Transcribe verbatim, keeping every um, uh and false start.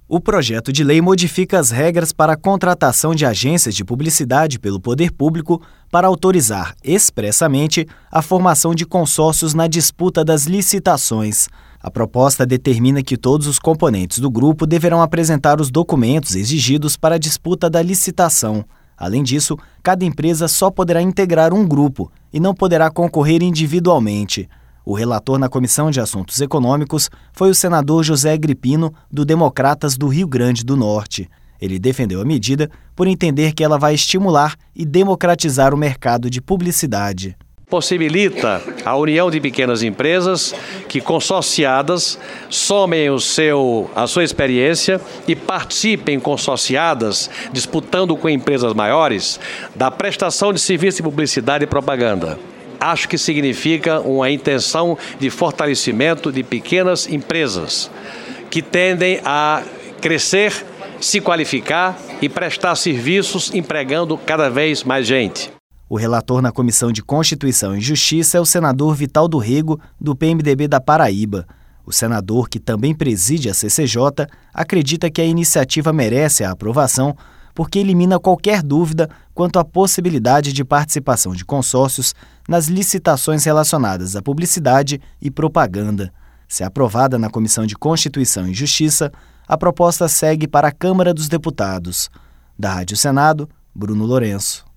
O projeto de lei modifica as regras para a contratação de agências de publicidade pelo poder público para autorizar expressamente a formação de consórcios na disputa das licitações. A proposta determina que todos os componentes do grupo deverão apresentar os documentos exigidos para a disputa da licitação. Além disso, cada empresa só poderá integrar um grupo e não poderá concorrer individualmente. O relator na Comissão de Assuntos Econômicos foi o senador José Agripino, do Democratas do Rio Grande do Norte. Ele defendeu a medida por entender que ela vai estimular e democratizar o mercado de publicidade. Possibilita a união de pequenas empresas que, consorciadas, somem o seu, a sua experiência e participem consorciadas, disputando com empresas maiores, da prestação de serviços de publicidade e propaganda. Acho que significa uma intenção de fortalecimento de pequenas empresas que tendem a crescer, se qualificar e prestar serviços empregando cada vez mais gente. O relator na Comissão de Constituição e Justiça é o senador Vital do Rego, do P M D B da Paraíba. O senador, que também preside a C C J, acredita que a iniciativa merece a aprovação porque elimina qualquer dúvida quanto à possibilidade de participação de consórcios nas licitações relacionadas à publicidade e propaganda. Se aprovada na Comissão de Constituição e Justiça, a proposta segue para a Câmara dos Deputados. Da Rádio Senado, Bruno Lourenço.